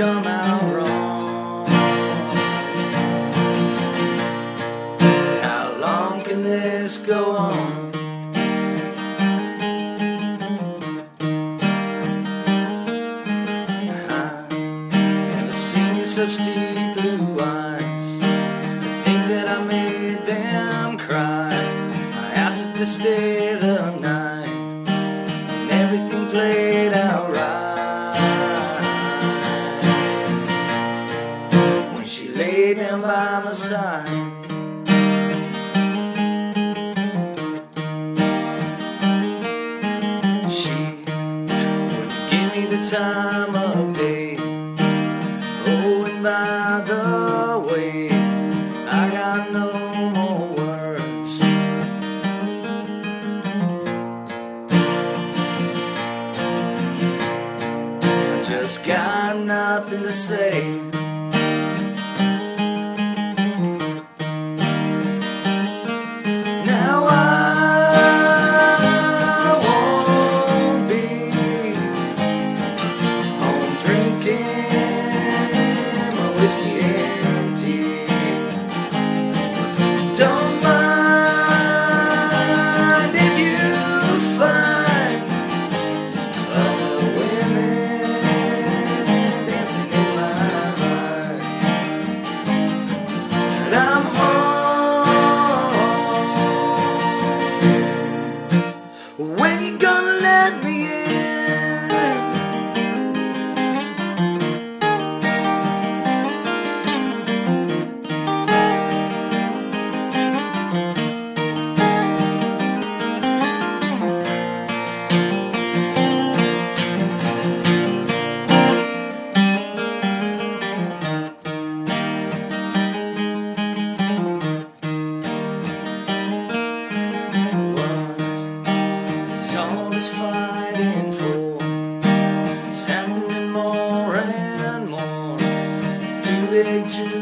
come out wrong. How long can this go on? I've never seen such deep blue eyes. I think that I made them cry. I asked her to stay the night, and everything played out right. When she lay down by my side, she wouldn't give me the time of day. Oh, and by the way, I got no more words. I just got nothing to say. Now I won't be home drinking my whiskey and tea. Don't mind if you find other women dancing in my mind. But I'm home. When you gonna let me in? What's all this fighting for? It's happening more and more. It's too big to